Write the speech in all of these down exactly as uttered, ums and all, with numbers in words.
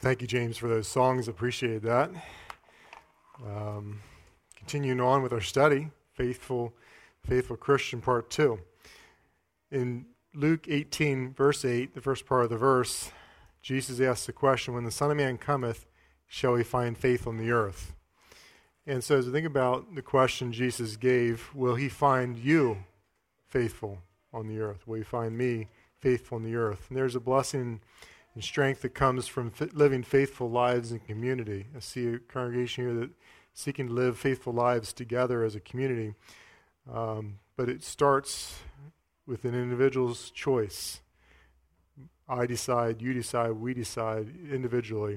Thank you, James, for those songs. Appreciate that. Um, continuing on with our study, Faithful, Faithful Christian Part two. In Luke eighteen, verse eight, the first part of the verse, Jesus asks the question, when the Son of Man cometh, shall he find faith on the earth? And so as we think about the question Jesus gave, will he find you faithful on the earth? Will he find me faithful on the earth? And there's a blessing and strength that comes from f- living faithful lives in community. I see a congregation here that seeking to live faithful lives together as a community. Um, but it starts with an individual's choice. I decide, you decide, we decide individually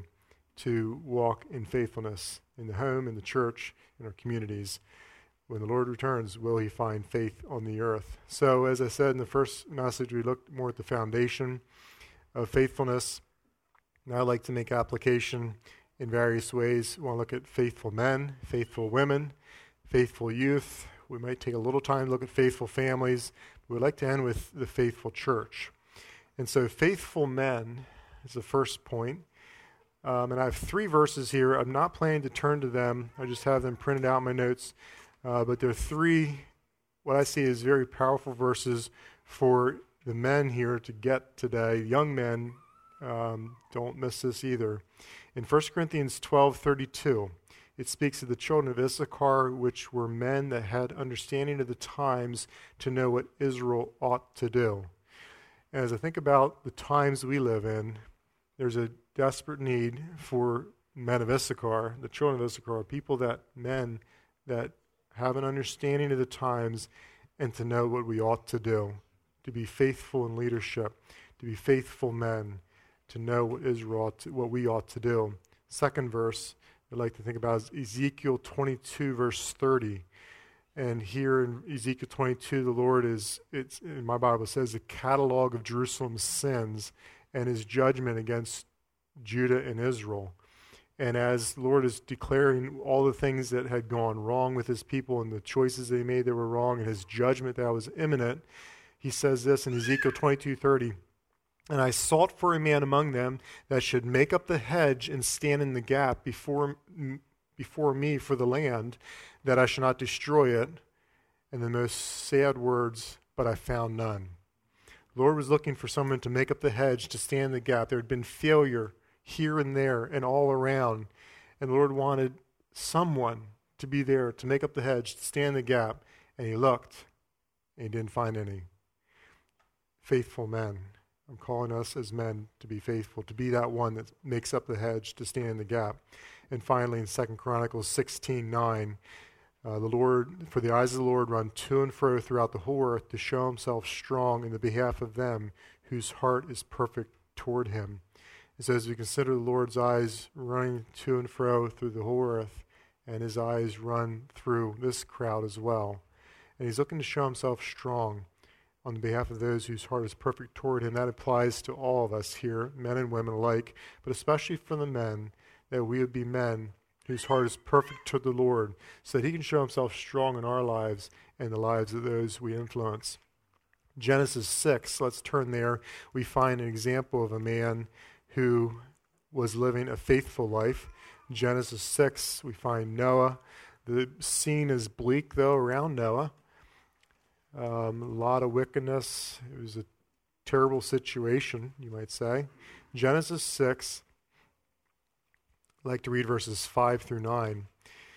to walk in faithfulness in the home, in the church, in our communities. When the Lord returns, will he find faith on the earth? So as I said in the first message, we looked more at the foundation of faithfulness. Now I'd like to make application in various ways. We want to look at faithful men, faithful women, faithful youth. We might take a little time to look at faithful families. We'd like to end with the faithful church. And so faithful men is the first point. Um, and I have three verses here. I'm not planning to turn to them. I just have them printed out in my notes. Uh, but there are three, what I see as very powerful verses for the men here to get today. Young men, um, don't miss this either. In First Corinthians twelve thirty-two, it speaks of the children of Issachar, which were men that had understanding of the times to know what Israel ought to do. And as I think about the times we live in, there's a desperate need for men of Issachar, the children of Issachar, people that, men that have an understanding of the times and to know what we ought to do, to be faithful in leadership, to be faithful men, to know what Israel ought to, what we ought to do. Second verse I'd like to think about is Ezekiel twenty-two, verse thirty. And here in Ezekiel twenty-two, the Lord is, it's in my Bible, it says, a catalog of Jerusalem's sins and his judgment against Judah and Israel. And as the Lord is declaring all the things that had gone wrong with his people and the choices they made that were wrong and his judgment that was imminent, he says this in Ezekiel twenty-two thirty, and I sought for a man among them that should make up the hedge and stand in the gap before, before me for the land, that I should not destroy it. And the most sad words, but I found none. The Lord was looking for someone to make up the hedge, to stand in the gap. There had been failure here and there and all around. And the Lord wanted someone to be there to make up the hedge, to stand in the gap. And he looked, and he didn't find any. Faithful men. I'm calling us as men to be faithful, to be that one that makes up the hedge, to stand in the gap. And finally, in Second Chronicles sixteen nine, uh, the Lord, for the eyes of the Lord run to and fro throughout the whole earth to show himself strong in the behalf of them whose heart is perfect toward him. It says, we consider the Lord's eyes running to and fro through the whole earth, and his eyes run through this crowd as well. And he's looking to show himself strong on behalf of those whose heart is perfect toward him. That applies to all of us here, men and women alike, but especially for the men, that we would be men whose heart is perfect to the Lord, so that he can show himself strong in our lives and the lives of those we influence. Genesis six, let's turn there. We find an example of a man who was living a faithful life. Genesis six, we find Noah. The scene is bleak, though, around Noah. Um, a lot of wickedness. It was a terrible situation, you might say. Genesis six, I'd like to read verses five through nine.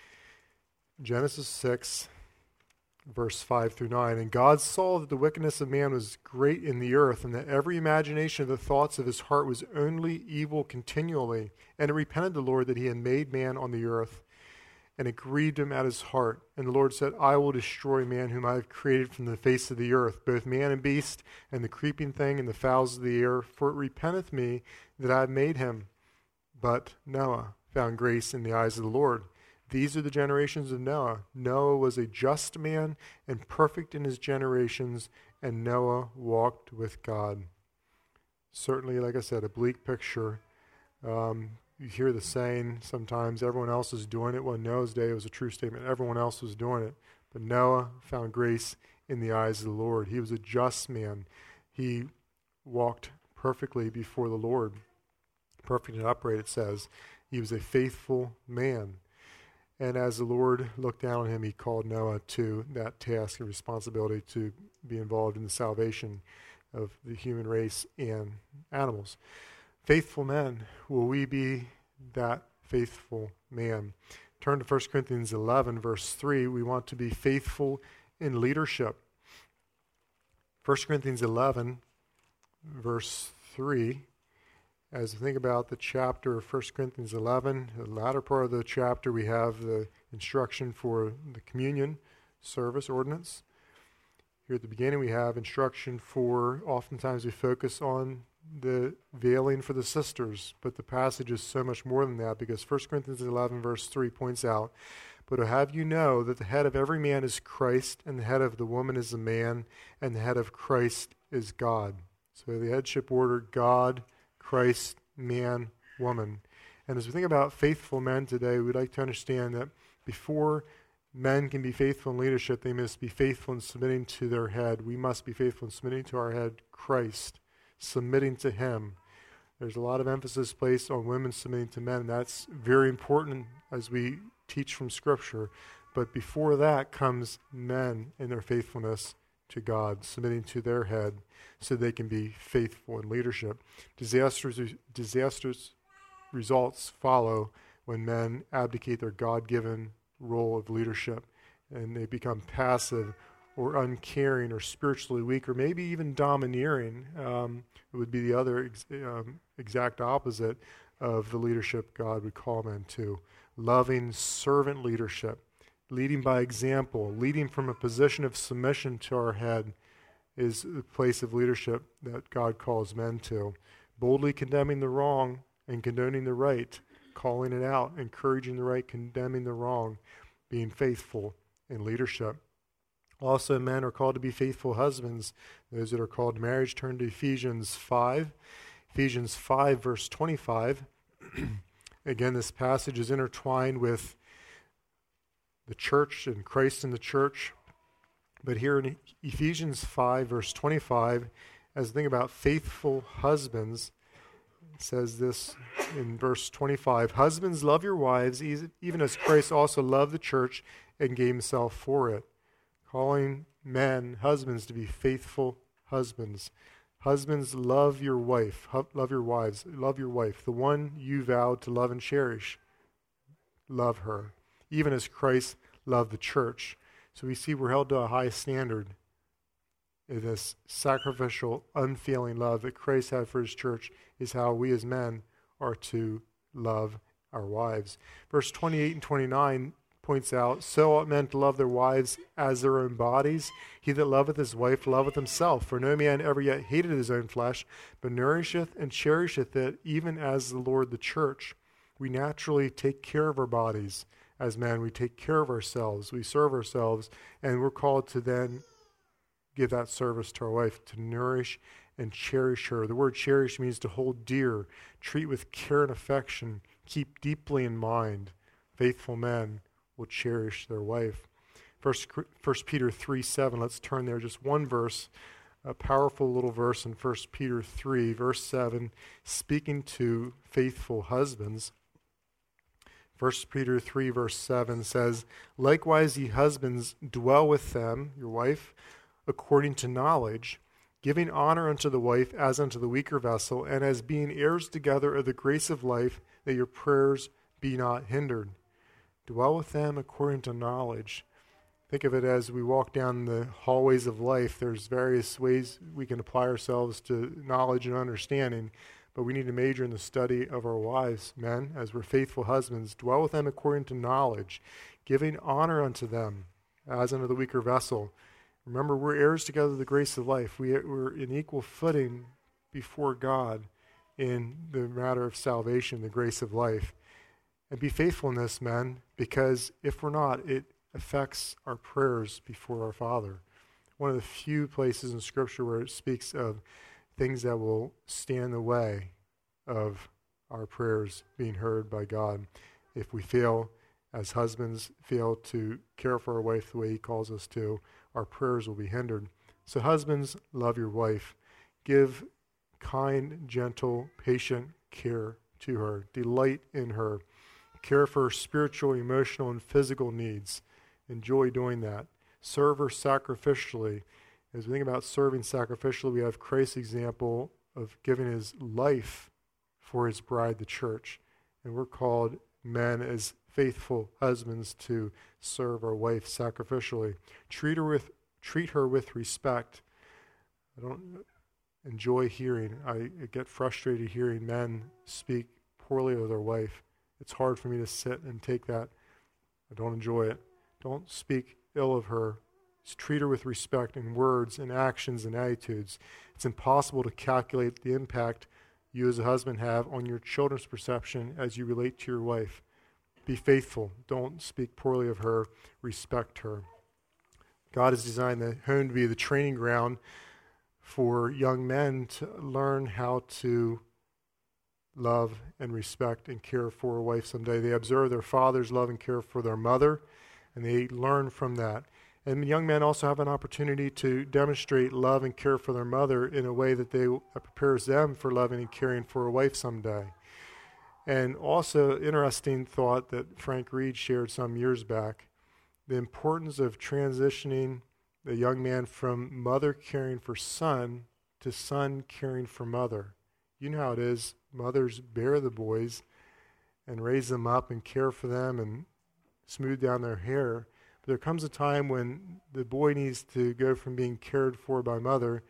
Genesis six, verse five through nine. And God saw that the wickedness of man was great in the earth, and that every imagination of the thoughts of his heart was only evil continually. And it repented the Lord that he had made man on the earth. And it grieved him at his heart. And the Lord said, I will destroy man whom I have created from the face of the earth, both man and beast, and the creeping thing and the fowls of the air, for it repenteth me that I have made him. But Noah found grace in the eyes of the Lord. These are the generations of Noah. Noah was a just man and perfect in his generations, and Noah walked with God. Certainly, like I said, a bleak picture. Um, You hear the saying sometimes, everyone else is doing it. Well, in Noah's day, it was a true statement. Everyone else was doing it. But Noah found grace in the eyes of the Lord. He was a just man. He walked perfectly before the Lord. perfect and upright, it says. He was a faithful man. And as the Lord looked down on him, he called Noah to that task and responsibility to be involved in the salvation of the human race and animals. Faithful men, will we be that faithful man? Turn to First Corinthians eleven, verse three. We want to be faithful in leadership. First Corinthians eleven, verse three. As we think about the chapter of First Corinthians eleven, the latter part of the chapter, we have the instruction for the communion service ordinance. Here at the beginning, we have instruction for, oftentimes we focus on the veiling for the sisters, but the passage is so much more than that, because First Corinthians eleven, verse three points out, "But to have you know that the head of every man is Christ, and the head of the woman is a man, and the head of Christ is God." So the headship order, God, Christ, man, woman. And as we think about faithful men today, we'd like to understand that before men can be faithful in leadership, they must be faithful in submitting to their head. We must be faithful in submitting to our head, Christ, submitting to him. There's a lot of emphasis placed on women submitting to men. That's very important as we teach from Scripture. But before that comes men in their faithfulness to God, submitting to their head so they can be faithful in leadership. Disastrous, disastrous results follow when men abdicate their God-given role of leadership and they become passive or uncaring or spiritually weak or maybe even domineering. Um, it would be the other ex- um, exact opposite of the leadership God would call men to. Loving servant leadership, leading by example, leading from a position of submission to our head is the place of leadership that God calls men to. Boldly condemning the wrong and condoning the right, calling it out, encouraging the right, condemning the wrong, being faithful in leadership. Also, men are called to be faithful husbands. Those that are called to marriage, turn to Ephesians five. Ephesians five, verse twenty-five. Again, this passage is intertwined with the church and Christ in the church. But here in Ephesians five, verse twenty-five, as we think about faithful husbands, it says this in verse twenty-five, "Husbands, love your wives, even as Christ also loved the church and gave himself for it." Calling men, husbands, to be faithful husbands. Husbands, love your wife, love your wives, love your wife, the one you vowed to love and cherish. Love her, even as Christ loved the church. So we see we're held to a high standard in this sacrificial, unfailing love that Christ had for his church is how we as men are to love our wives. Verse twenty-eight and twenty-nine points out, "So ought men to love their wives as their own bodies. He that loveth his wife loveth himself. For no man ever yet hated his own flesh, but nourisheth and cherisheth it, even as the Lord the church." We naturally take care of our bodies as men. We take care of ourselves. We serve ourselves, and we're called to then give that service to our wife, to nourish and cherish her. The word cherish means to hold dear, treat with care and affection, keep deeply in mind. Faithful men will cherish their wife. First, First Peter three seven, let's turn there, just one verse, a powerful little verse in First Peter three, verse seven, speaking to faithful husbands. First Peter three, verse seven says, "Likewise ye husbands dwell with them," your wife, "according to knowledge, giving honor unto the wife as unto the weaker vessel, and as being heirs together of the grace of life, that your prayers be not hindered." Dwell with them according to knowledge. Think of it as we walk down the hallways of life. There's various ways we can apply ourselves to knowledge and understanding, but we need to major in the study of our wives, men, as we're faithful husbands. Dwell with them according to knowledge, giving honor unto them as unto the weaker vessel. Remember, we're heirs together of the grace of life. We, we're in equal footing before God in the matter of salvation, the grace of life. And be faithful in this, men, because if we're not, it affects our prayers before our Father. One of the few places in Scripture where it speaks of things that will stand in the way of our prayers being heard by God. If we fail, as husbands, fail to care for our wife the way he calls us to, our prayers will be hindered. So husbands, love your wife. Give kind, gentle, patient care to her, delight in her, care for her spiritual, emotional, and physical needs. Enjoy doing that. Serve her sacrificially. As we think about serving sacrificially, we have Christ's example of giving his life for his bride, the church. And we're called men as faithful husbands to serve our wife sacrificially. Treat her with treat her with respect. I don't enjoy hearing, I get frustrated hearing men speak poorly of their wife. It's hard for me to sit and take that. I don't enjoy it. Don't speak ill of her. Just treat her with respect in words and actions and attitudes. It's impossible to calculate the impact you as a husband have on your children's perception as you relate to your wife. Be faithful. Don't speak poorly of her. Respect her. God has designed the home to be the training ground for young men to learn how to love and respect and care for a wife someday. They observe their father's love and care for their mother, and they learn from that. And young men also have an opportunity to demonstrate love and care for their mother in a way that they that prepares them for loving and caring for a wife someday. And also, interesting thought that Frank Reed shared some years back, the importance of transitioning the young man from mother caring for son to son caring for mother. You know how it is. Mothers bear the boys and raise them up and care for them and smooth down their hair. But there comes a time when the boy needs to go from being cared for by mother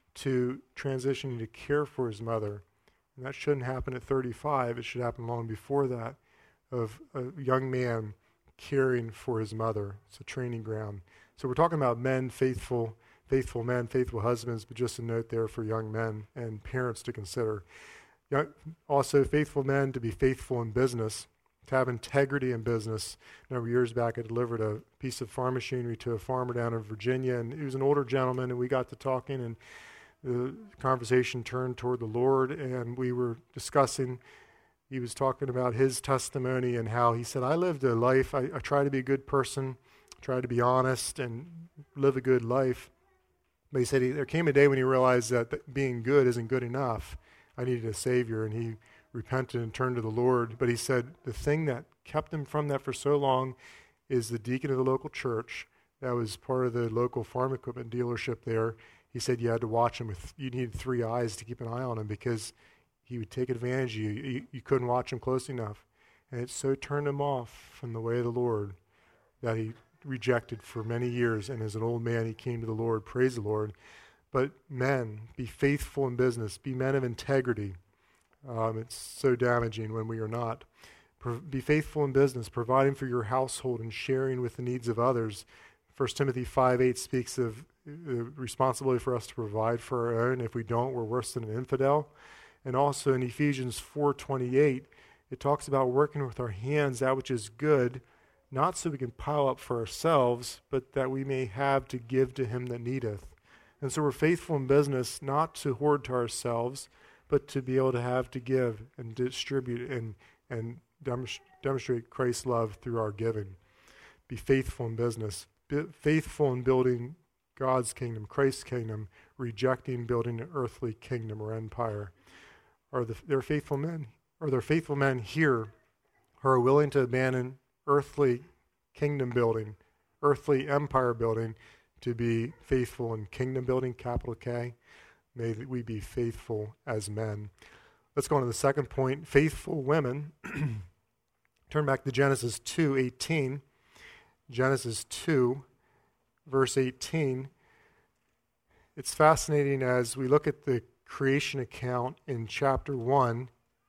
to transitioning to care for his mother. And that shouldn't happen at thirty-five. It should happen long before that, of a young man caring for his mother. It's a training ground. So we're talking about men, faithful, faithful men, faithful husbands, but just a note there for young men and parents to consider. Young, also, faithful men to be faithful in business, to have integrity in business. A number of years back, I delivered a piece of farm machinery to a farmer down in Virginia, and he was an older gentleman, and we got to talking, and the conversation turned toward the Lord, and we were discussing. He was talking about his testimony and how he said, I lived a life, I, I try to be a good person, try to be honest, and live a good life. But he said he, there came a day when he realized that, that being good isn't good enough. I needed a Savior, and he repented and turned to the Lord. But he said the thing that kept him from that for so long is the deacon of the local church that was part of the local farm equipment dealership there. He said you had to watch him with, you needed three eyes to keep an eye on him because he would take advantage of you. You, you couldn't watch him close enough. And it so turned him off from the way of the Lord that he rejected for many years. And as an old man, he came to the Lord. Praise the Lord. But men, be faithful in business. Be men of integrity. Um, it's so damaging when we are not. Pro- be faithful in business, providing for your household and sharing with the needs of others. First Timothy five eight speaks of the responsibility for us to provide for our own. If we don't, we're worse than an infidel. And also in Ephesians four twenty-eight, it talks about working with our hands that which is good, not so we can pile up for ourselves, but that we may have to give to him that needeth. And so we're faithful in business, not to hoard to ourselves, but to be able to have to give and distribute and, and demonstrate Christ's love through our giving. Be faithful in business. Be faithful in building God's kingdom, Christ's kingdom, rejecting building an earthly kingdom or empire. Are the, there faithful men? Are there faithful men here who are willing to abandon earthly kingdom building, earthly empire building, to be faithful in kingdom building, capital K? May we be faithful as men. Let's go on to the second point, faithful women. Turn back to Genesis two eighteen. Genesis two, verse eighteen. It's fascinating as we look at the creation account in chapter one,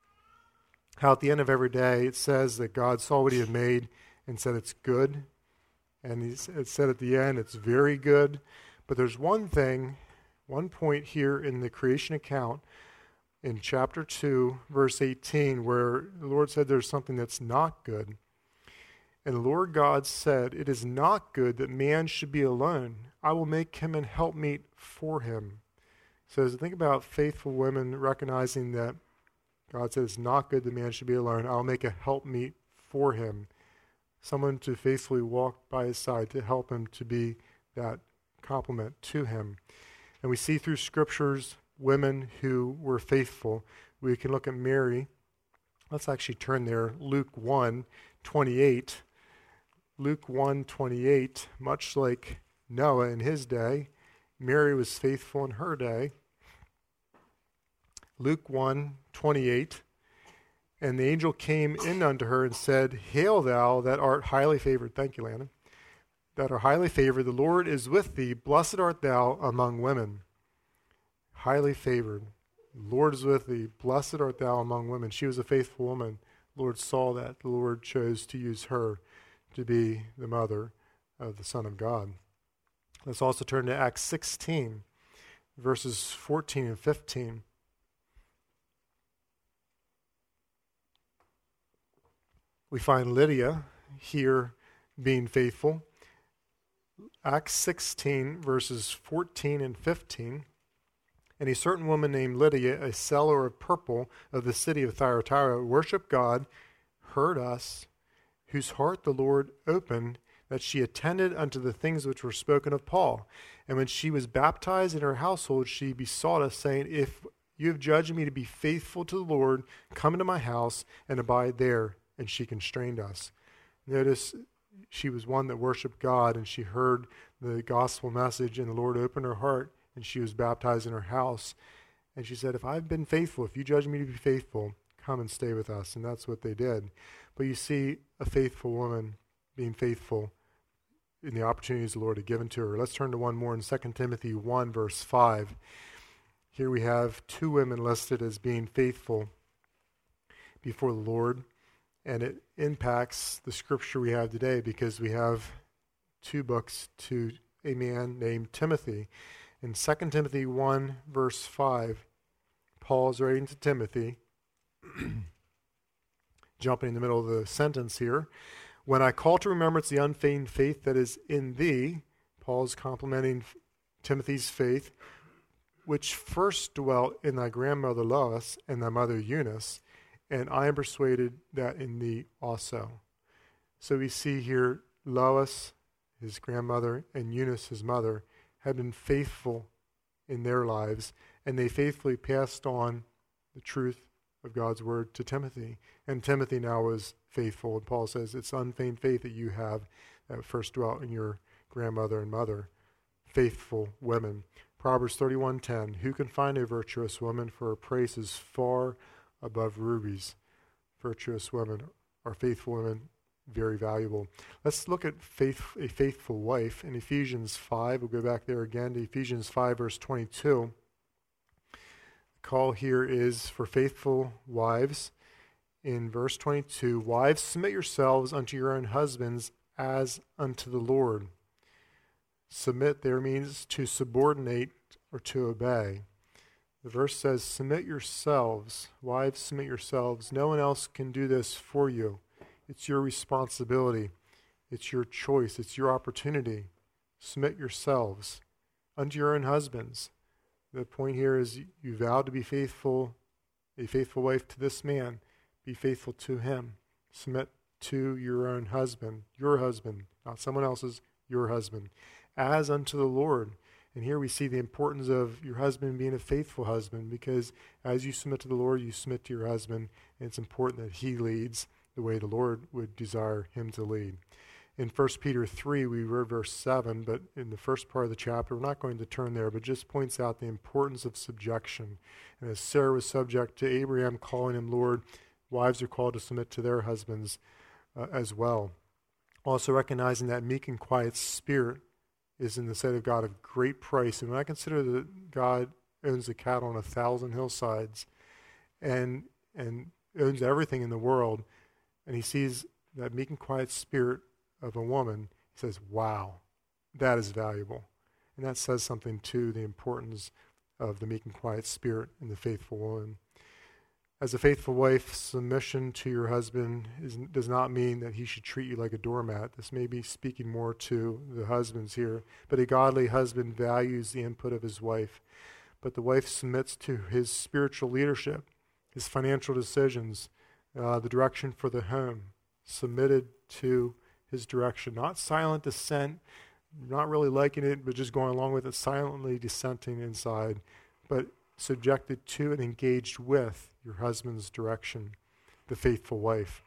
how at the end of every day it says that God saw what he had made and said it's good. And he, it said at the end it's very good. But there's one thing, one point here in the creation account in chapter two, verse eighteen, where the Lord said there's something that's not good. And the Lord God said, it is not good that man should be alone. I will make him an helpmeet for him. So as I think about faithful women recognizing that God said it's not good that man should be alone, I'll make a helpmeet for him. Someone to faithfully walk by his side to help him to be that complement to him. And we see through scriptures women who were faithful. We can look at Mary Let's actually turn there. Luke one twenty-eight. Luke one twenty-eight, much like Noah in his day, Mary was faithful in her day. Luke one twenty-eight, and the angel came in unto her and said, Hail thou that art highly favored. Thank you, Landon. That are highly favored. The Lord is with thee. Blessed art thou among women. Highly favored. The Lord is with thee. Blessed art thou among women. She was a faithful woman. The Lord saw that. The Lord chose to use her to be the mother of the Son of God. Let's also turn to Acts sixteen, verses fourteen and fifteen. We find Lydia here being faithful. Acts sixteen, verses fourteen and fifteen. And a certain woman named Lydia, a seller of purple of the city of Thyatira, worshiped God, heard us, whose heart the Lord opened, that she attended unto the things which were spoken of Paul. And when she was baptized in her household, she besought us, saying, If you have judged me to be faithful to the Lord, come into my house and abide there. And she constrained us. Notice she was one that worshiped God, and she heard the gospel message, and the Lord opened her heart, and she was baptized in her house. And she said, if I've been faithful, if you judge me to be faithful, come and stay with us. And that's what they did. But you see a faithful woman being faithful in the opportunities the Lord had given to her. Let's turn to one more in Second Timothy one, verse five. Here we have two women listed as being faithful before the Lord. And it impacts the scripture we have today because we have two books to a man named Timothy. In Second Timothy one, verse five, Paul is writing to Timothy, jumping in the middle of the sentence here. When I call to remembrance the unfeigned faith that is in thee, Paul is complimenting Timothy's faith, which first dwelt in thy grandmother Lois and thy mother Eunice, and I am persuaded that in thee also. So we see here Lois, his grandmother, and Eunice, his mother, had been faithful in their lives, and they faithfully passed on the truth of God's word to Timothy. And Timothy now was faithful. And Paul says, it's unfeigned faith that you have that first dwelt in your grandmother and mother. Faithful women. Proverbs thirty-one ten, who can find a virtuous woman, for her praise is far above rubies. Virtuous women are faithful women, very valuable. Let's look at faith, a faithful wife in Ephesians five. We'll go back there again to Ephesians five, verse twenty-two. The call here is for faithful wives. In verse twenty-two, wives, submit yourselves unto your own husbands as unto the Lord. Submit there means to subordinate or to obey. The verse says, submit yourselves. Wives, submit yourselves. No one else can do this for you. It's your responsibility. It's your choice. It's your opportunity. Submit yourselves unto your own husbands. The point here is you vow to be faithful, a faithful wife to this man. Be faithful to him. Submit to your own husband, your husband, not someone else's, your husband, as unto the Lord. And here we see the importance of your husband being a faithful husband, because as you submit to the Lord, you submit to your husband, and it's important that he leads the way the Lord would desire him to lead. In First Peter three, we read verse seven, but in the first part of the chapter, we're not going to turn there, but just points out the importance of subjection. And as Sarah was subject to Abraham calling him Lord, wives are called to submit to their husbands uh, as well. Also recognizing that meek and quiet spirit is in the sight of God of great price. And when I consider that God owns the cattle on a thousand hillsides and and owns everything in the world, and he sees that meek and quiet spirit of a woman, he says, wow, that is valuable. And that says something to the importance of the meek and quiet spirit in the faithful woman. As a faithful wife, submission to your husband is, does not mean that he should treat you like a doormat. This may be speaking more to the husbands here. But a godly husband values the input of his wife. But the wife submits to his spiritual leadership, his financial decisions, uh, the direction for the home, submitted to his direction. Not silent dissent, not really liking it, but just going along with it, silently dissenting inside, but subjected to and engaged with your husband's direction. the faithful wife.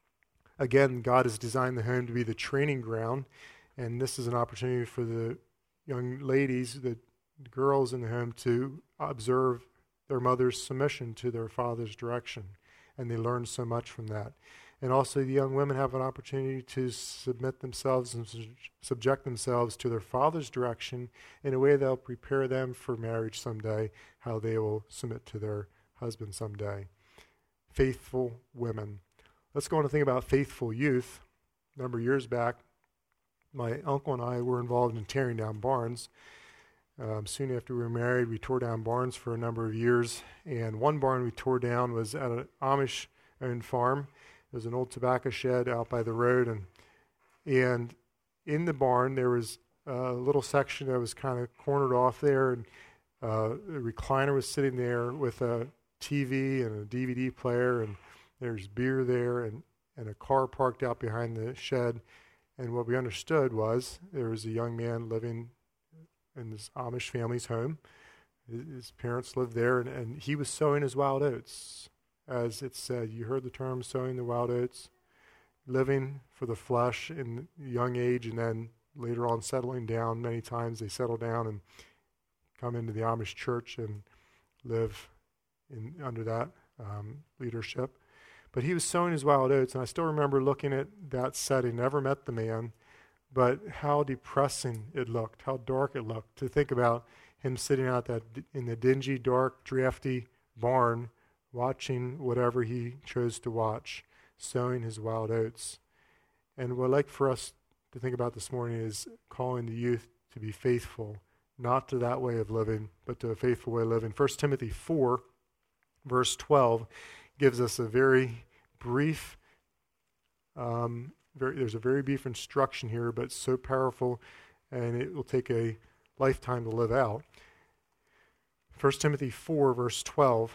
Again, God has designed the home to be the training ground, and this is an opportunity for the young ladies, the girls in the home, to observe their mother's submission to their father's direction, and they learn so much from that. And also the young women have an opportunity to submit themselves and su- subject themselves to their father's direction in a way that will prepare them for marriage someday, how they will submit to their husband someday. Faithful women. Let's go on to think about faithful youth. A number of years back, my uncle and I were involved in tearing down barns. Um, soon after we were married, we tore down barns for a number of years, and one barn we tore down was at an Amish-owned farm. It was an old tobacco shed out by the road, and and in the barn there was a little section that was kind of cornered off there, and uh, a recliner was sitting there with a T V and a D V D player, and there's beer there, and, and a car parked out behind the shed. And what we understood was there was a young man living in this Amish family's home. His parents lived there, and, and he was sowing his wild oats. As it said, you heard the term sowing the wild oats, living for the flesh in young age, and then later on settling down. Many times they settle down and come into the Amish church and live in under that um, leadership. But he was sowing his wild oats, and I still remember looking at that setting. Never met the man, but how depressing it looked, how dark it looked, to think about him sitting out that in the dingy, dark, drafty barn, watching whatever he chose to watch, sowing his wild oats. And what I'd like for us to think about this morning is calling the youth to be faithful, not to that way of living, but to a faithful way of living. First Timothy four, verse twelve, gives us a very brief, um, very, there's a very brief instruction here, but so powerful, and it will take a lifetime to live out. First Timothy four, verse twelve,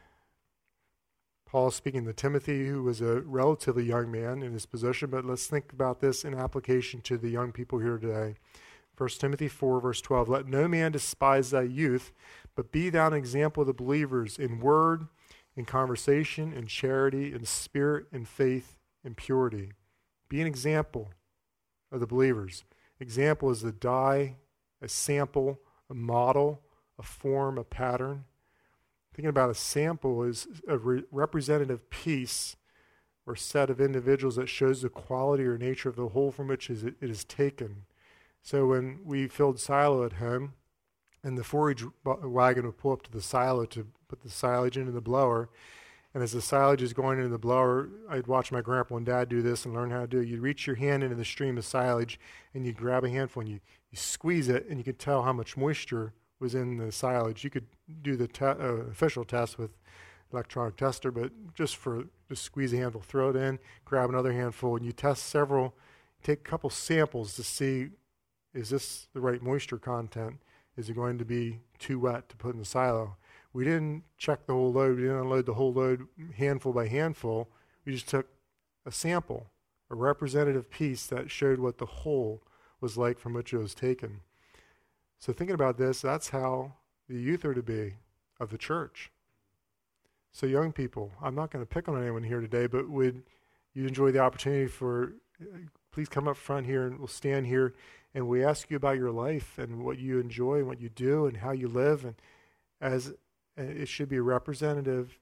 Paul is speaking to Timothy, who was a relatively young man in his position, but let's think about this in application to the young people here today. First Timothy four, verse twelve, let no man despise thy youth, but be thou an example of the believers in word, in conversation, in charity, in spirit, in faith, in purity. Be an example of the believers. Example is the die, a sample, a model, a form, a pattern. Thinking about a sample is a re- representative piece or set of individuals that shows the quality or nature of the whole from which is it, it is taken. So when we filled silo at home, and the forage wagon would pull up to the silo to put the silage into the blower, and as the silage is going into the blower, I'd watch my grandpa and dad do this and learn how to do it. You'd reach your hand into the stream of silage, and you'd grab a handful, and you, you squeeze it, and you could tell how much moisture was in the silage. You could do the te- uh, official test with electronic tester, but just for just squeeze a handful, throw it in, grab another handful, and you test several, take a couple samples to see, is this the right moisture content? Is it going to be too wet to put in the silo? We didn't check the whole load. We didn't unload the whole load handful by handful. We just took a sample, a representative piece that showed what the whole was like from which it was taken. So thinking about this, that's how the youth are to be of the church. So young people, I'm not going to pick on anyone here today, but would you enjoy the opportunity for, uh, please come up front here and we'll stand here and we ask you about your life and what you enjoy and what you do and how you live. And as uh, it should be a representative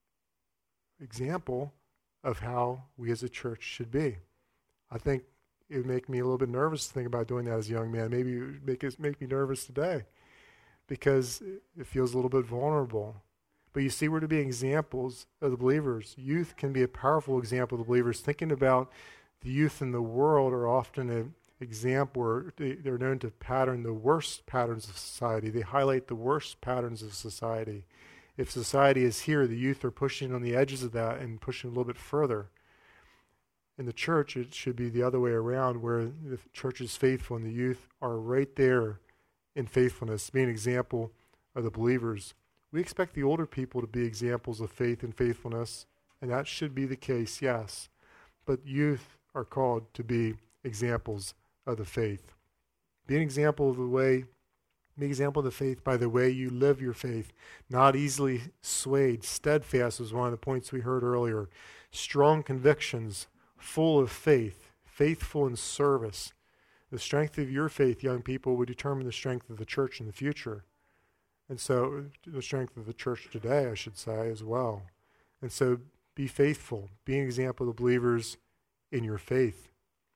example of how we as a church should be. I think it would make me a little bit nervous to think about doing that as a young man. Maybe it would make, it, make me nervous today because it feels a little bit vulnerable. But you see, we're to be examples of the believers. Youth can be a powerful example of the believers. Thinking about the youth in the world are often an example, or they, they're known to pattern the worst patterns of society. They highlight the worst patterns of society. If society is here, the youth are pushing on the edges of that and pushing a little bit further. In the church, it should be the other way around, where the church is faithful and the youth are right there in faithfulness, being an example of the believers. We expect the older people to be examples of faith and faithfulness, and that should be the case, yes. But youth are called to be examples of the faith. Be an example of the way Be an example of the faith by the way you live your faith, not easily swayed. Steadfast was one of the points we heard earlier. Strong convictions, full of faith, faithful in service. The strength of your faith, young people, will determine the strength of the church in the future. And so, the strength of the church today, I should say, as well. And so, be faithful. Be an example of the believers in your faith.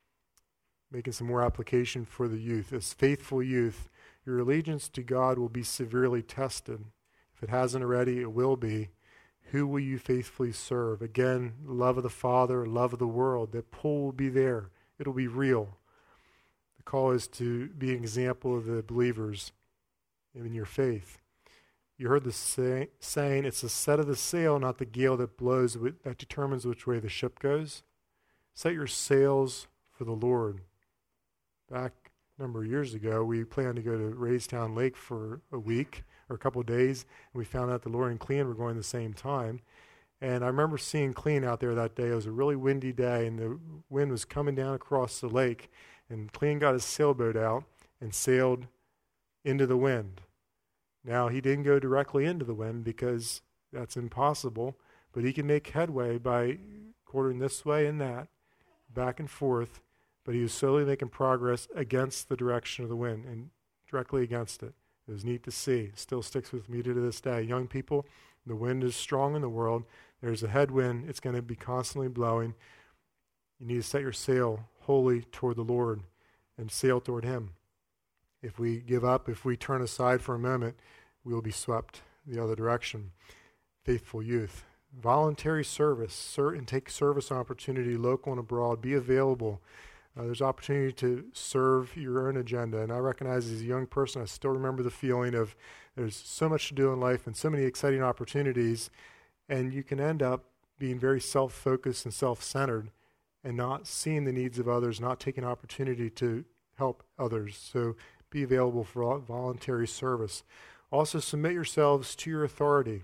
Making some more application for the youth. As faithful youth, your allegiance to God will be severely tested. If it hasn't already, it will be. Who will you faithfully serve? Again, love of the Father, love of the world. That pull will be there. It'll be real. The call is to be an example of the believers in your faith. You heard the say, saying, it's the set of the sail, not the gale that blows, that determines which way the ship goes. Set your sails for the Lord. Back a number of years ago, we planned to go to Raystown Lake for a week or a couple of days, and we found out that Lori and Clean were going the same time. And I remember seeing Clean out there that day. It was a really windy day, and the wind was coming down across the lake, and Clean got his sailboat out and sailed into the wind. Now, he didn't go directly into the wind because that's impossible, but he can make headway by quartering this way and that, back and forth, but he was slowly making progress against the direction of the wind and directly against it. It was neat to see. It still sticks with me to this day. Young people, the wind is strong in the world. There's a headwind. It's going to be constantly blowing. You need to set your sail wholly toward the Lord and sail toward Him. If we give up, if we turn aside for a moment, we will be swept the other direction. Faithful youth. Voluntary service. Ser- and take service opportunity, local and abroad. Be available. Uh, there's opportunity to serve your own agenda. And I recognize as a young person, I still remember the feeling of there's so much to do in life and so many exciting opportunities, and you can end up being very self-focused and self-centered and not seeing the needs of others, not taking opportunity to help others. So be available for voluntary service. Also, submit yourselves to your authority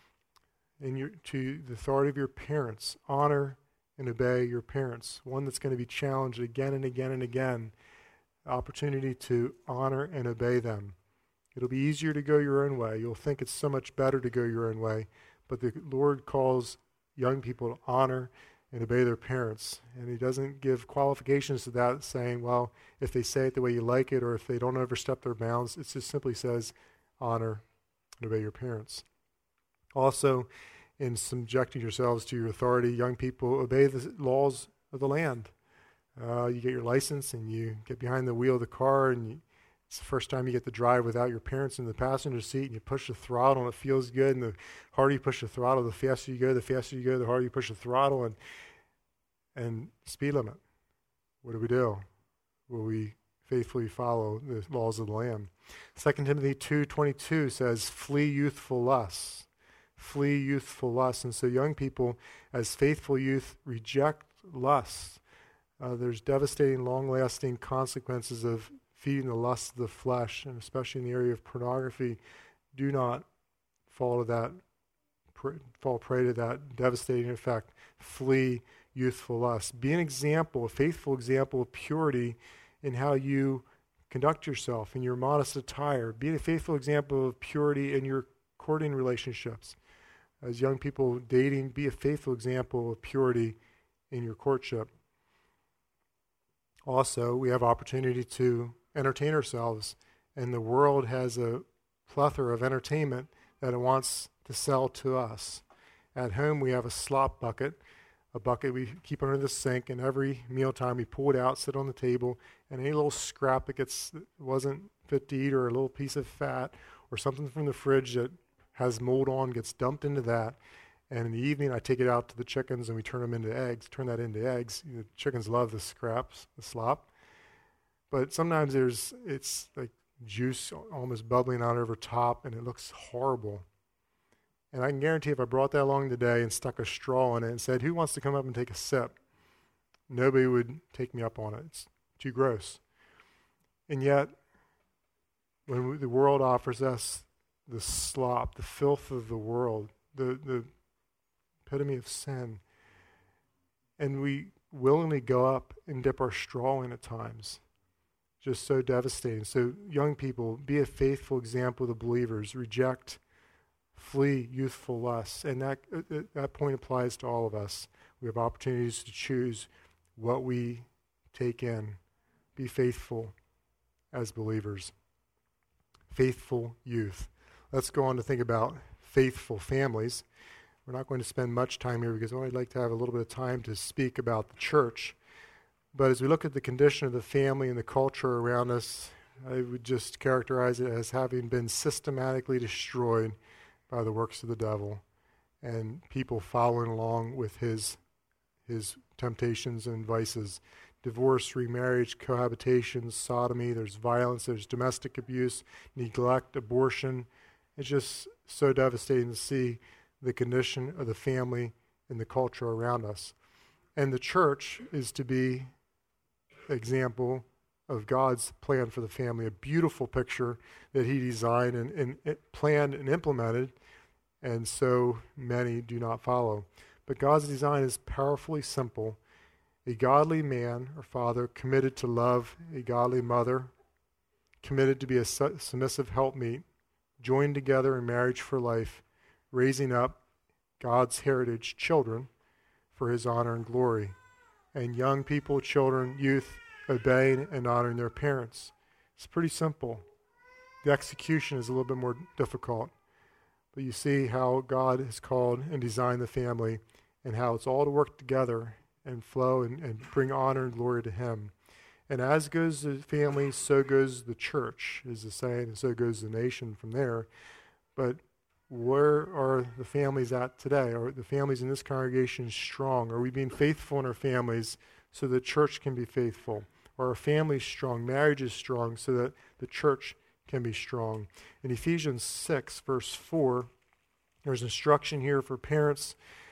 and your, to the authority of your parents. Honor and obey your parents. One that's going to be challenged again and again and again. Opportunity to honor and obey them. It'll be easier to go your own way. You'll think it's so much better to go your own way. But the Lord calls young people to honor and obey their parents. And He doesn't give qualifications to that, saying, well, if they say it the way you like it or if they don't overstep their bounds, it just simply says, honor and obey your parents. Also, in subjecting yourselves to your authority, young people, obey the laws of the land. Uh, you get your license and you get behind the wheel of the car, and you, it's the first time you get to drive without your parents in the passenger seat, and you push the throttle and it feels good, and the harder you push the throttle, the faster you go, the faster you go, the harder you push the throttle, and and speed limit. What do we do? Will we faithfully follow the laws of the land? Second Timothy two twenty-two says, flee youthful lusts. Flee youthful lusts. And so young people, as faithful youth, reject lusts. Uh, there's devastating, long-lasting consequences of feeding the lusts of the flesh, and especially in the area of pornography. Do not fall to that, pr- fall prey to that devastating effect. Flee youthful lusts. Be an example, a faithful example of purity in how you conduct yourself, in your modest attire. Be a faithful example of purity in your courting relationships. As young people dating, be a faithful example of purity in your courtship. Also, we have opportunity to entertain ourselves, and the world has a plethora of entertainment that it wants to sell to us. At home, we have a slop bucket, a bucket we keep under the sink, and every mealtime we pull it out, sit on the table, and any little scrap that gets that wasn't fit to eat, or a little piece of fat, or something from the fridge that has mold on gets dumped into that. And in the evening, I take it out to the chickens, and we turn them into eggs, turn that into eggs. The chickens love the scraps, the slop. But sometimes there's, it's like juice almost bubbling out over top, and it looks horrible. And I can guarantee if I brought that along today and stuck a straw in it and said, who wants to come up and take a sip? Nobody would take me up on it. It's too gross. And yet, when we, the world offers us the slop, the filth of the world, the, the epitome of sin, and we willingly go up and dip our straw in at times, just so devastating. So young people, be a faithful example of the believers. Reject, flee youthful lusts. And that, uh, that point applies to all of us. We have opportunities to choose what we take in. Be faithful as believers. Faithful youth. Let's go on to think about faithful families. We're not going to spend much time here because I'd like to have a little bit of time to speak about the church. But as we look at the condition of the family and the culture around us, I would just characterize it as having been systematically destroyed by the works of the devil and people following along with his his temptations and vices. Divorce, remarriage, cohabitation, sodomy, there's violence, there's domestic abuse, neglect, abortion. It's just so devastating to see the condition of the family and the culture around us. And the church is to be an example of God's plan for the family, a beautiful picture that he designed and, and, and planned and implemented, and so many do not follow. But God's design is powerfully simple. A godly man or father committed to love a godly mother, committed to be a su- submissive helpmeet, joined together in marriage for life, raising up God's heritage children for his honor and glory. And young people, children, youth, obeying and honoring their parents. It's pretty simple. The execution is a little bit more difficult. But you see how God has called and designed the family and how it's all to work together and flow and, and bring honor and glory to him. And as goes the family, so goes the church, is the saying, and so goes the nation from there. But where are the families at today? Are the families in this congregation strong? Are we being faithful in our families so the church can be faithful? Are our families strong? Marriage is strong so that the church can be strong. In Ephesians six, verse four, there's instruction here for parents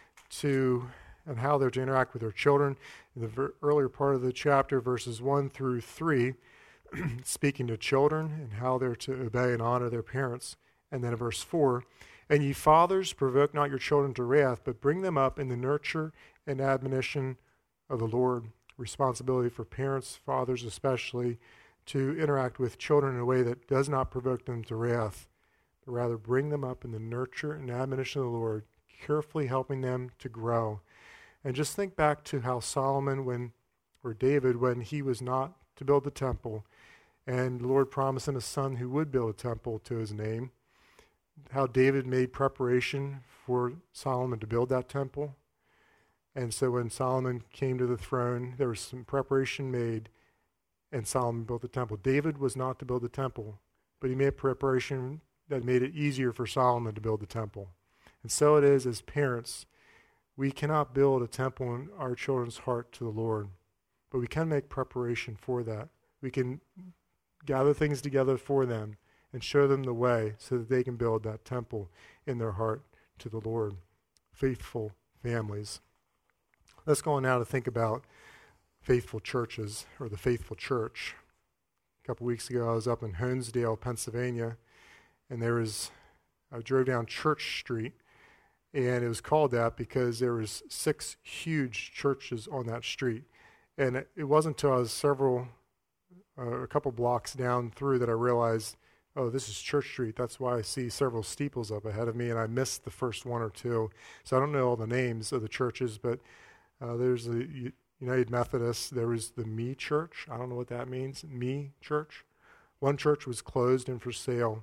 to and how they're to interact with their children. In the ver- earlier part of the chapter, verses one through three, speaking to children and how they're to obey and honor their parents. And then in verse four, and ye fathers, provoke not your children to wrath, but bring them up in the nurture and admonition of the Lord. Responsibility for parents, fathers especially, to interact with children in a way that does not provoke them to wrath, but rather bring them up in the nurture and admonition of the Lord, carefully helping them to grow. And just think back to how Solomon, when, or David, when he was not to build the temple, and the Lord promised him a son who would build a temple to his name, how David made preparation for Solomon to build that temple. And so when Solomon came to the throne, there was some preparation made, and Solomon built the temple. David was not to build the temple, but he made preparation that made it easier for Solomon to build the temple. And so it is as parents. We cannot build a temple in our children's heart to the Lord, but we can make preparation for that. We can gather things together for them and show them the way so that they can build that temple in their heart to the Lord. Faithful families. Let's go on now to think about faithful churches, or the faithful church. A couple weeks ago, I was up in Honesdale, Pennsylvania, and there was, I drove down Church Street, and it was called that because there was six huge churches on that street. And it, it wasn't until I was several, uh, a couple blocks down through that I realized, oh, this is Church Street. That's why I see several steeples up ahead of me, and I missed the first one or two. So I don't know all the names of the churches, but uh, there's the U- United Methodist. There was the Me Church. I don't know what that means. Me Church. One church was closed and for sale.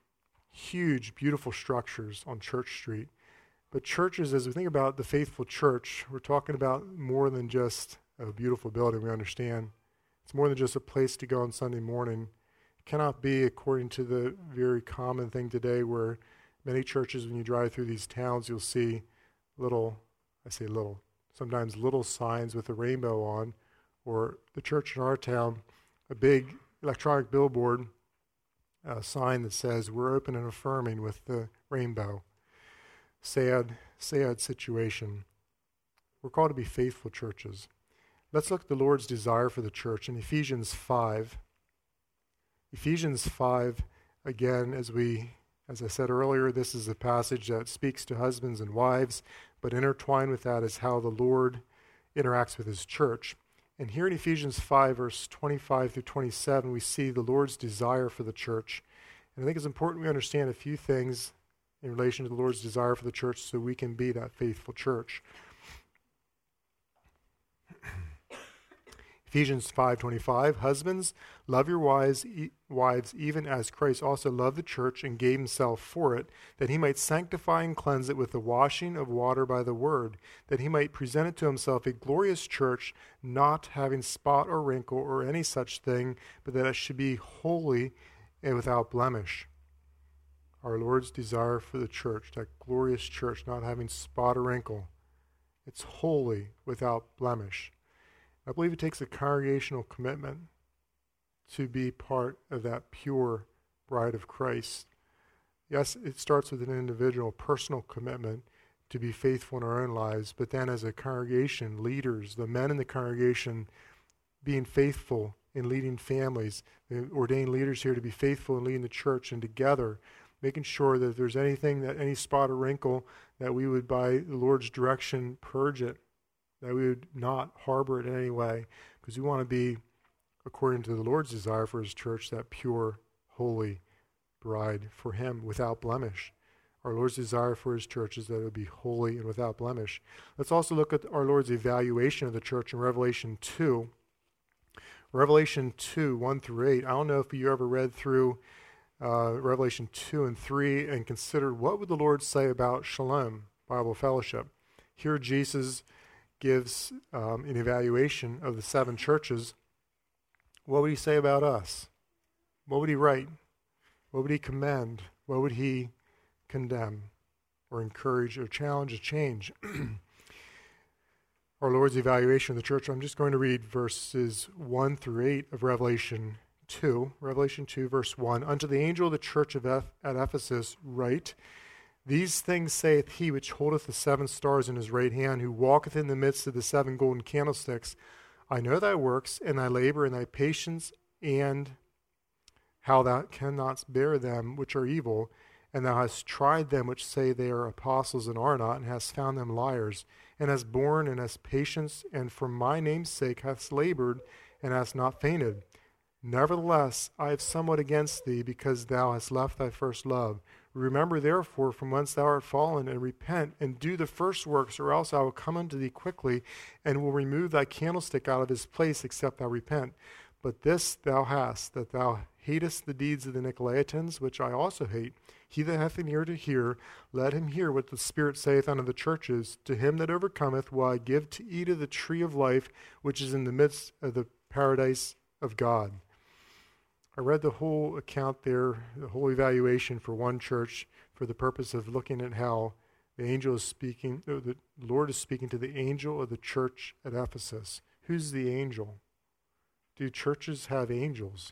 Huge, beautiful structures on Church Street. But churches, as we think about the faithful church, we're talking about more than just a beautiful building, we understand. It's more than just a place to go on Sunday morning. It cannot be according to the very common thing today where many churches, when you drive through these towns, you'll see little, I say little, sometimes little signs with a rainbow on, or the church in our town, a big electronic billboard, a sign that says, we're open and affirming with the rainbow. Sad, sad situation. We're called to be faithful churches. Let's look at the Lord's desire for the church in Ephesians five. Ephesians five, again, as we, as I said earlier, this is a passage that speaks to husbands and wives, but intertwined with that is how the Lord interacts with his church. And here in Ephesians five, verse twenty-five through twenty-seven, we see the Lord's desire for the church. And I think it's important we understand a few things in relation to the Lord's desire for the church so we can be that faithful church. Ephesians five twenty-five, husbands, love your wives, e- wives even as Christ also loved the church and gave himself for it, that he might sanctify and cleanse it with the washing of water by the word, that he might present it to himself a glorious church, not having spot or wrinkle or any such thing, but that it should be holy and without blemish. Our Lord's desire for the church, that glorious church, not having spot or wrinkle, it's holy without blemish. I believe it takes a congregational commitment to be part of that pure bride of Christ. Yes, it starts with an individual personal commitment to be faithful in our own lives, but then as a congregation, leaders, the men in the congregation being faithful in leading families, the ordained leaders here to be faithful in leading the church, and together making sure that if there's anything, that any spot or wrinkle, that we would by the Lord's direction purge it, that we would not harbor it in any way, because we want to be, according to the Lord's desire for his church, that pure, holy bride for him without blemish. Our Lord's desire for his church is that it would be holy and without blemish. Let's also look at our Lord's evaluation of the church in Revelation two. Revelation two, one through eight. I don't know if you ever read through uh, Revelation two and three and considered what would the Lord say about Shalom, Bible Fellowship. Here Jesus gives um, an evaluation of the seven churches. What would he say about us? What would he write? What would he commend? What would he condemn or encourage or challenge or change? Our Lord's evaluation of the church, I'm just going to read verses one through eight of Revelation two. Revelation two, verse one. Unto the angel of the church of Eph- at Ephesus write, these things saith he which holdeth the seven stars in his right hand, who walketh in the midst of the seven golden candlesticks. I know thy works, and thy labor, and thy patience, and how thou cannot bear them which are evil, and thou hast tried them which say they are apostles and are not, and hast found them liars, and hast borne, and hast patience, and for my name's sake hast labored, and hast not fainted. Nevertheless, I have somewhat against thee, because thou hast left thy first love. Remember therefore from whence thou art fallen, and repent, and do the first works, or else I will come unto thee quickly, and will remove thy candlestick out of his place, except thou repent. But this thou hast, that thou hatest the deeds of the Nicolaitans, which I also hate. He that hath an ear to hear, let him hear what the Spirit saith unto the churches. To him that overcometh will I give to eat of the tree of life, which is in the midst of the paradise of God. I read the whole account there, the whole evaluation for one church, for the purpose of looking at how the angel is speaking, the Lord is speaking to the angel of the church at Ephesus. Who's the angel? Do churches have angels?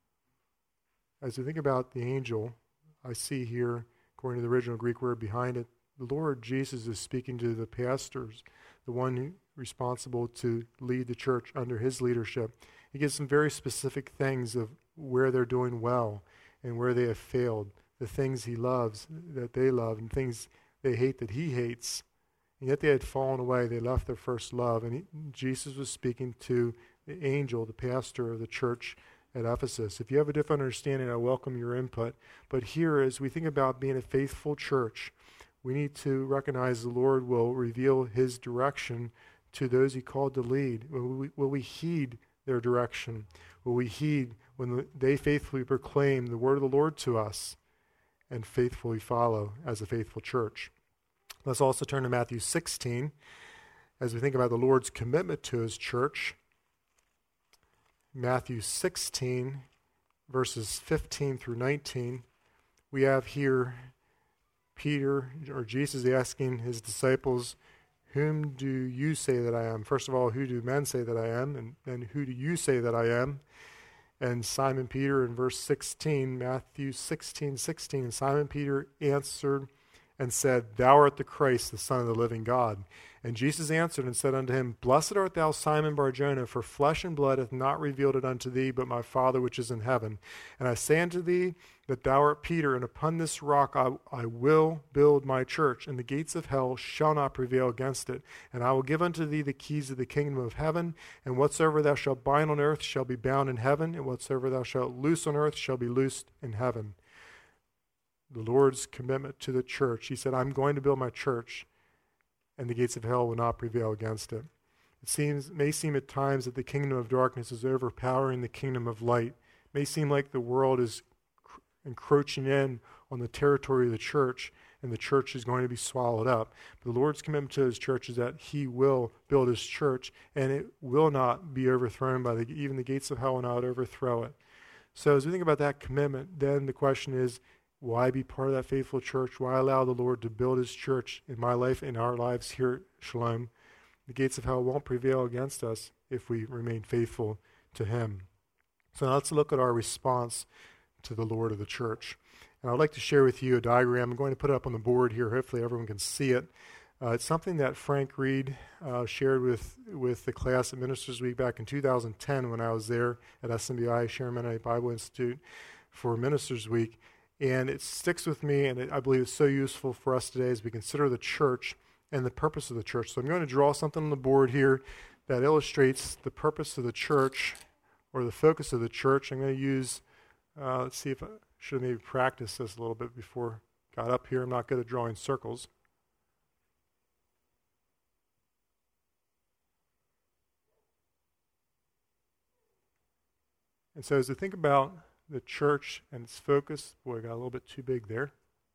As we think about the angel, I see here, according to the original Greek word behind it, the Lord Jesus is speaking to the pastors, the one who responsible to lead the church under his leadership. He gives some very specific things of where they're doing well and where they have failed, the things he loves that they love and things they hate that he hates. And yet they had fallen away. They left their first love. And he, Jesus was speaking to the angel, the pastor of the church at Ephesus. If you have a different understanding, I welcome your input. But here, as we think about being a faithful church, we need to recognize the Lord will reveal his direction to those he called to lead. Will we, will we heed their direction? Will we heed when they faithfully proclaim the word of the Lord to us and faithfully follow as a faithful church? Let's also turn to Matthew sixteen as we think about the Lord's commitment to his church. Matthew sixteen, verses fifteen through nineteen. We have here Peter, or Jesus, asking his disciples, whom do you say that I am? First of all, who do men say that I am? And then who do you say that I am? And Simon Peter in verse sixteen, Matthew sixteen, sixteen, and Simon Peter answered and said, Thou art the Christ, the Son of the living God. And Jesus answered and said unto him, Blessed art thou, Simon Bar-Jonah, for flesh and blood hath not revealed it unto thee, but my Father which is in heaven. And I say unto thee that thou art Peter, and upon this rock I, I will build my church, and the gates of hell shall not prevail against it. And I will give unto thee the keys of the kingdom of heaven, and whatsoever thou shalt bind on earth shall be bound in heaven, and whatsoever thou shalt loose on earth shall be loosed in heaven. The Lord's commitment to the church. He said, I'm going to build my church, and the gates of hell will not prevail against it. It seems, may seem at times that the kingdom of darkness is overpowering the kingdom of light. It may seem like the world is cr- encroaching in on the territory of the church, and the church is going to be swallowed up. But the Lord's commitment to his church is that he will build his church, and it will not be overthrown by the, even the gates of hell will not overthrow it. So as we think about that commitment, then the question is, why be part of that faithful church? Why allow the Lord to build his church in my life, in our lives here at Shalom? The gates of hell won't prevail against us if we remain faithful to him. So now let's look at our response to the Lord of the church. And I'd like to share with you a diagram. I'm going to put it up on the board here. Hopefully everyone can see it. Uh, it's something that Frank Reed uh, shared with, with the class at Ministers Week back in two thousand ten when I was there at S M B I, Sharon Mennonite Bible Institute, for Ministers Week. And it sticks with me, and it, I believe it's so useful for us today as we consider the church and the purpose of the church. So I'm going to draw something on the board here that illustrates the purpose of the church, or the focus of the church. I'm going to use, uh, let's see if I should have maybe practiced this a little bit before I got up here. I'm not good at drawing circles. And so as we think about the church and its focus, boy, I got a little bit too big there.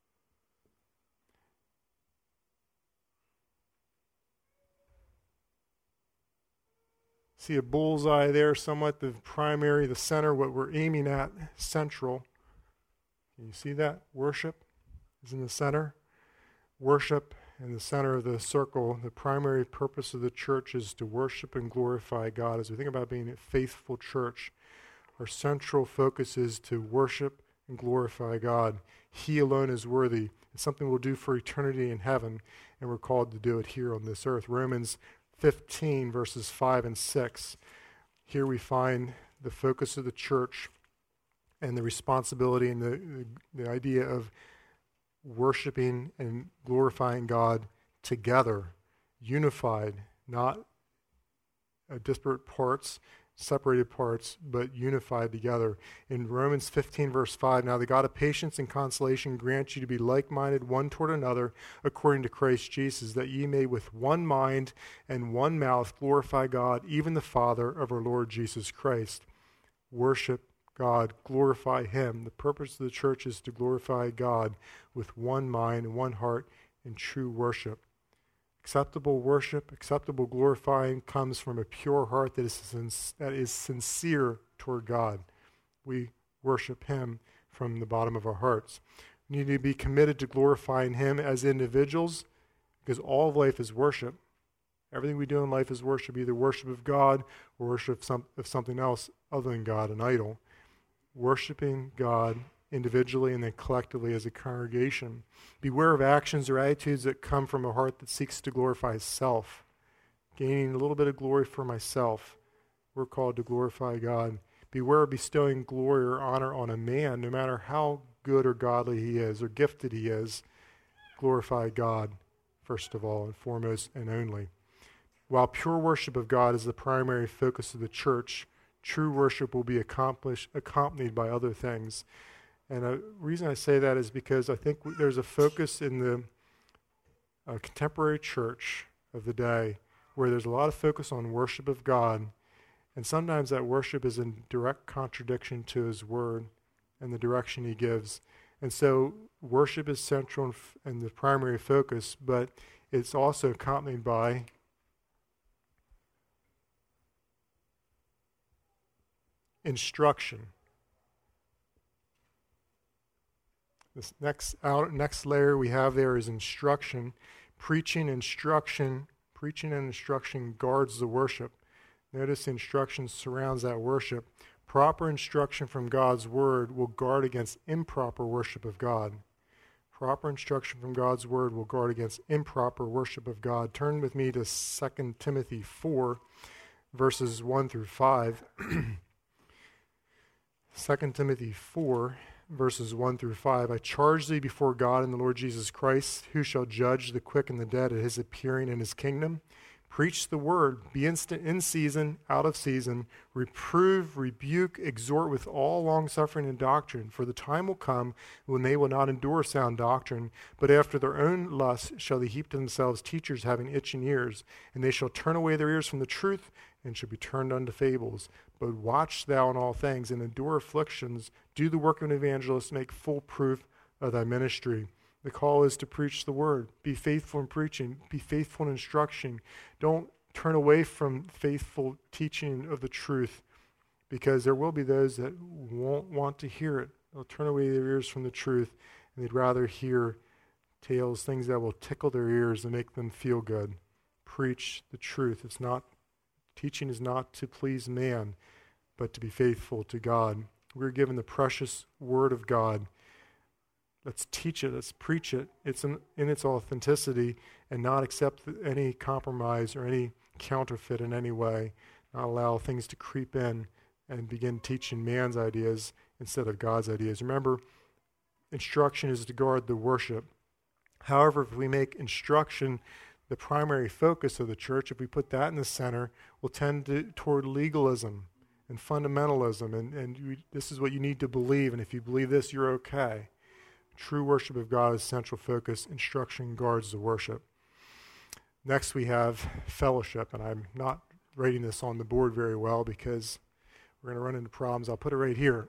See a bullseye there, somewhat the primary, the center, what we're aiming at, central. Can you see that? Worship is in the center. Worship in the center of the circle. The primary purpose of the church is to worship and glorify God. As we think about being a faithful church, our central focus is to worship and glorify God. He alone is worthy. It's something we'll do for eternity in heaven, and we're called to do it here on this earth. Romans fifteen, verses five and six. Here we find the focus of the church and the responsibility and the, the, the idea of worshiping and glorifying God together, unified, not uh, disparate parts, separated parts, but unified together. In Romans fifteen, verse five, now the God of patience and consolation grant you to be like-minded one toward another, according to Christ Jesus, that ye may with one mind and one mouth glorify God, even the Father of our Lord Jesus Christ. Worship God, glorify him. The purpose of the church is to glorify God with one mind and one heart in true worship. Acceptable worship, acceptable glorifying comes from a pure heart that is, sin- that is sincere toward God. We worship him from the bottom of our hearts. We need to be committed to glorifying him as individuals, because all of life is worship. Everything we do in life is worship, either worship of God or worship of, some, of something else other than God, an idol. Worshiping God individually and then collectively as a congregation. Beware of actions or attitudes that come from a heart that seeks to glorify self, gaining a little bit of glory for myself. We're called to glorify God. Beware of bestowing glory or honor on a man, no matter how good or godly he is or gifted he is. Glorify God, first of all and foremost and only. While pure worship of God is the primary focus of the church, true worship will be accomplished, accompanied by other things. And the reason I say that is because I think there's a focus in the uh, contemporary church of the day where there's a lot of focus on worship of God, and sometimes that worship is in direct contradiction to his word and the direction he gives. And so worship is central and, f- and the primary focus, but it's also accompanied by instruction. This next out, next layer we have there is instruction. Preaching, instruction, preaching and instruction guards the worship. Notice the instruction surrounds that worship. Proper instruction from God's word will guard against improper worship of God. proper instruction from God's word will guard against improper worship of God. Turn with me to Second Timothy four, verses one through five. Second Timothy four, verses one through five. I charge thee before God and the Lord Jesus Christ, who shall judge the quick and the dead at his appearing in his kingdom. Preach the word, be instant in season, out of season, reprove, rebuke, exhort with all longsuffering and doctrine. For the time will come when they will not endure sound doctrine, but after their own lusts shall they heap to themselves teachers having itching ears, and they shall turn away their ears from the truth, and shall be turned unto fables. But watch thou in all things, and endure afflictions, do the work of an evangelist, make full proof of thy ministry. The call is to preach the word. Be faithful in preaching. Be faithful in instruction. Don't turn away from faithful teaching of the truth, because there will be those that won't want to hear it. They'll turn away their ears from the truth, and they'd rather hear tales, things that will tickle their ears and make them feel good. Preach the truth. It's not, teaching is not to please man, but to be faithful to God. We're given the precious word of God. Let's teach it, let's preach it. It's in, in its authenticity, and not accept any compromise or any counterfeit in any way. Not allow things to creep in and begin teaching man's ideas instead of God's ideas. Remember, instruction is to guard the worship. However, if we make instruction the primary focus of the church, if we put that in the center, we'll tend to, toward legalism and fundamentalism, and, and you, this is what you need to believe, and if you believe this, you're okay. True worship of God is central focus. Instruction guards the worship. Next we have fellowship, and I'm not writing this on the board very well because we're going to run into problems. I'll put it right here.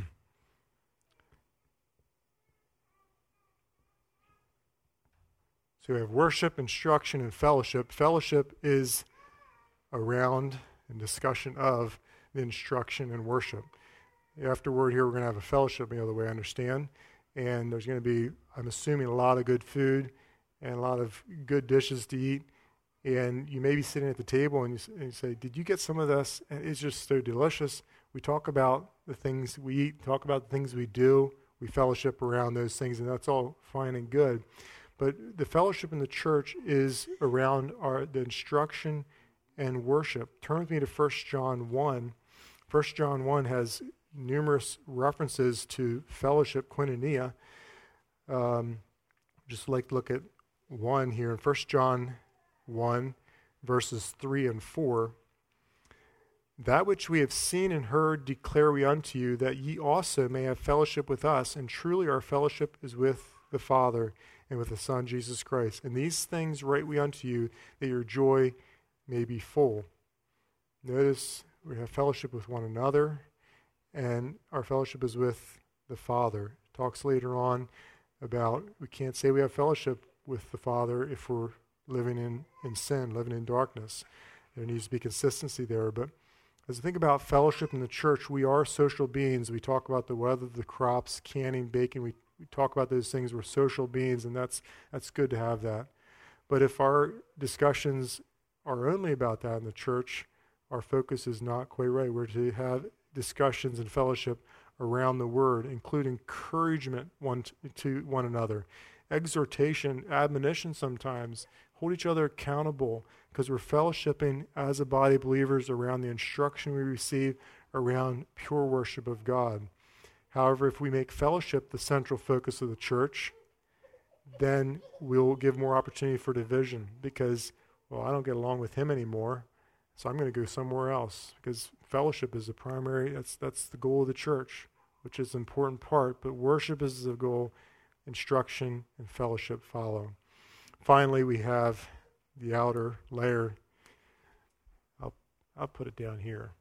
So we have worship, instruction, and fellowship. Fellowship is around and discussion of the instruction and worship. Afterward here we're going to have a fellowship meal, the way I understand. And there's going to be, I'm assuming, a lot of good food and a lot of good dishes to eat. And you may be sitting at the table and you, and you say, did you get some of this? And it's just so delicious. We talk about the things we eat, talk about the things we do. We fellowship around those things, and that's all fine and good. But the fellowship in the church is around our the instruction and worship. Turn with me to First John one. First John one has numerous references to fellowship, koinonia. Um, just like to look at one here in First John one, verses three and four. That which we have seen and heard declare we unto you, that ye also may have fellowship with us, and truly our fellowship is with the Father and with the Son, Jesus Christ. And these things write we unto you, that your joy may be full. Notice we have fellowship with one another, and our fellowship is with the Father. It talks later on about we can't say we have fellowship with the Father if we're living in, in sin, living in darkness. There needs to be consistency there. But as I think about fellowship in the church, we are social beings. We talk about the weather, the crops, canning, baking. We, we talk about those things. We're social beings, and that's that's good to have that. But if our discussions are only about that in the church, our focus is not quite right. We're to have discussions and fellowship around the word, including encouragement one t- to one another, exhortation, admonition sometimes, hold each other accountable, because we're fellowshipping as a body of believers around the instruction we receive around pure worship of God. However, if we make fellowship the central focus of the church, then we'll give more opportunity for division, because, well, I don't get along with him anymore, so I'm going to go somewhere else, because fellowship is the primary, that's that's the goal of the church, which is an important part, but worship is the goal, instruction and fellowship follow. Finally, we have the outer layer. I'll, I'll put it down here.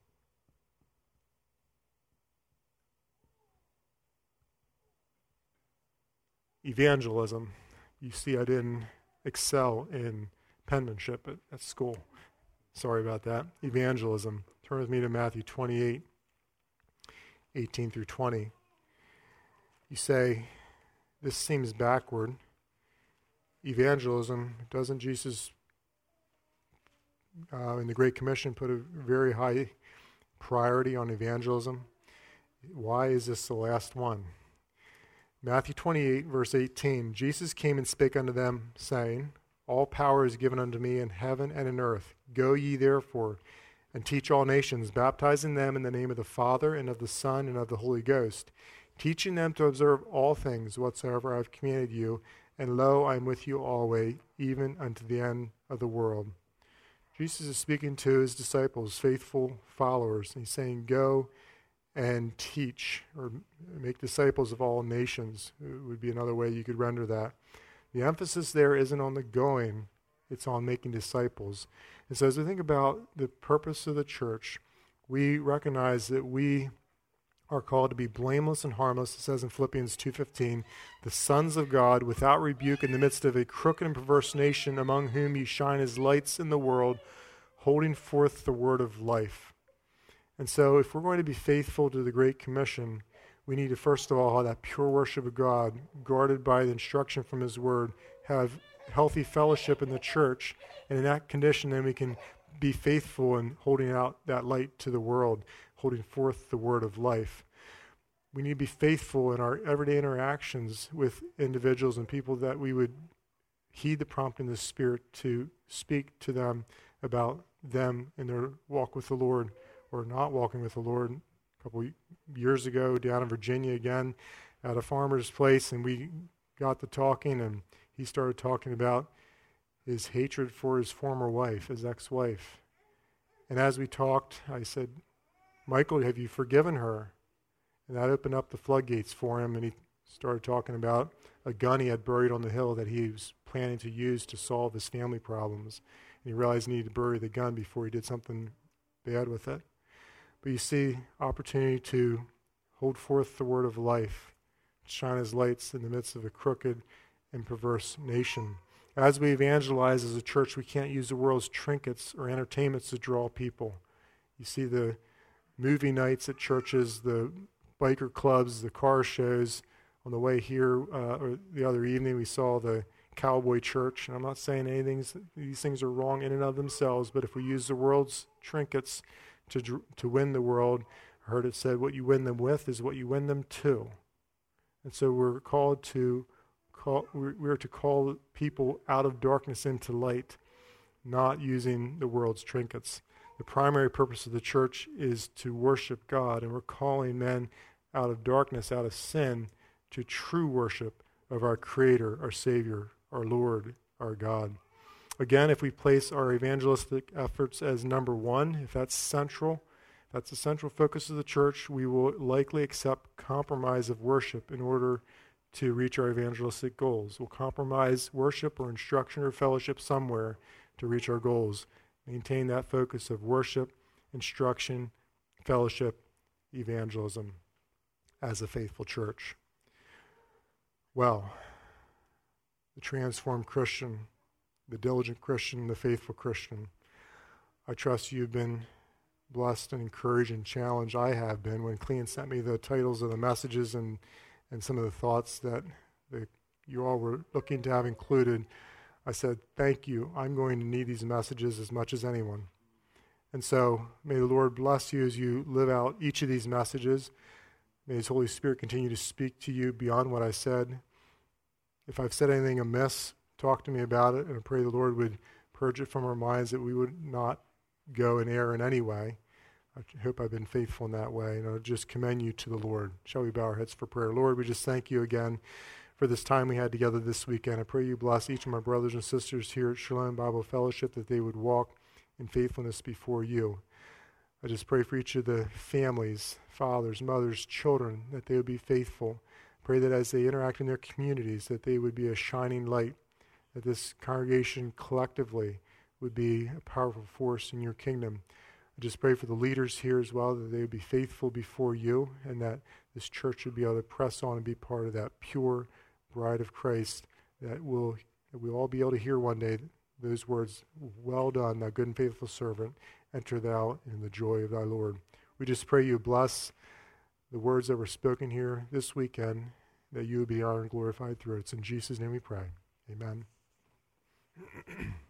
Evangelism. You see, I didn't excel in penmanship at, at school. Sorry about that. Evangelism. Turn with me to Matthew twenty-eight, eighteen through twenty. You say, this seems backward. Evangelism, doesn't Jesus uh, in the Great Commission put a very high priority on evangelism? Why is this the last one? Matthew twenty-eight, verse eighteen, Jesus came and spake unto them, saying, All power is given unto me in heaven and in earth. Go ye therefore, and teach all nations, baptizing them in the name of the Father, and of the Son, and of the Holy Ghost, teaching them to observe all things whatsoever I have commanded you, and lo, I am with you always, even unto the end of the world. Jesus is speaking to his disciples, faithful followers, and he's saying, go and teach, or make disciples of all nations, it would be another way you could render that. The emphasis there isn't on the going, it's on making disciples. And so as we think about the purpose of the church, we recognize that we are called to be blameless and harmless. It says in Philippians two fifteen, the sons of God without rebuke in the midst of a crooked and perverse nation, among whom ye shine as lights in the world, holding forth the word of life. And so if we're going to be faithful to the Great Commission, we need to first of all have that pure worship of God, guarded by the instruction from his word, have healthy fellowship in the church, and in that condition then we can be faithful in holding out that light to the world, holding forth the word of life. We need to be faithful in our everyday interactions with individuals and people, that we would heed the prompting of the Spirit to speak to them about them in their walk with the Lord or not walking with the Lord. A couple years ago down in Virginia again at a farmer's place, and we got to talking, and he started talking about his hatred for his former wife, his ex-wife. And as we talked, I said, Michael, have you forgiven her? And that opened up the floodgates for him, and he started talking about a gun he had buried on the hill that he was planning to use to solve his family problems. And he realized he needed to bury the gun before he did something bad with it. But you see, opportunity to hold forth the word of life, shine as lights in the midst of a crooked and perverse nation. As we evangelize as a church, we can't use the world's trinkets or entertainments to draw people. You see the movie nights at churches, the biker clubs, the car shows. On the way here, uh, or the other evening, we saw the cowboy church. And I'm not saying anything, these things are wrong in and of themselves, but if we use the world's trinkets to to win the world, I heard it said, what you win them with is what you win them to. And so we're called to call, we're, we're to call people out of darkness into light, not using the world's trinkets. The primary purpose of the church is to worship God, and we're calling men out of darkness, out of sin, to true worship of our Creator, our Savior, our Lord, our God. Again, if we place our evangelistic efforts as number one, if that's central, if that's the central focus of the church, we will likely accept compromise of worship in order to reach our evangelistic goals. We'll compromise worship or instruction or fellowship somewhere to reach our goals. Maintain that focus of worship, instruction, fellowship, evangelism as a faithful church. Well, the transformed Christian, the diligent Christian, the faithful Christian. I trust you've been blessed and encouraged and challenged. I have been. When Clean sent me the titles of the messages and, and some of the thoughts that the, you all were looking to have included, I said, thank you. I'm going to need these messages as much as anyone. And so may the Lord bless you as you live out each of these messages. May His Holy Spirit continue to speak to you beyond what I said. If I've said anything amiss, talk to me about it, and I pray the Lord would purge it from our minds, that we would not go in error in any way. I hope I've been faithful in that way, and I'll just commend you to the Lord. Shall we bow our heads for prayer? Lord, we just thank you again for this time we had together this weekend. I pray you bless each of my brothers and sisters here at Shalom Bible Fellowship, that they would walk in faithfulness before you. I just pray for each of the families, fathers, mothers, children, that they would be faithful. Pray that as they interact in their communities, that they would be a shining light, that this congregation collectively would be a powerful force in your kingdom. I just pray for the leaders here as well, that they would be faithful before you, and that this church would be able to press on and be part of that pure bride of Christ, that we'll, that we'll all be able to hear one day those words, well done, thou good and faithful servant, enter thou in the joy of thy Lord. We just pray you bless the words that were spoken here this weekend, that you would be honored and glorified through it. It's in Jesus' name we pray. Amen.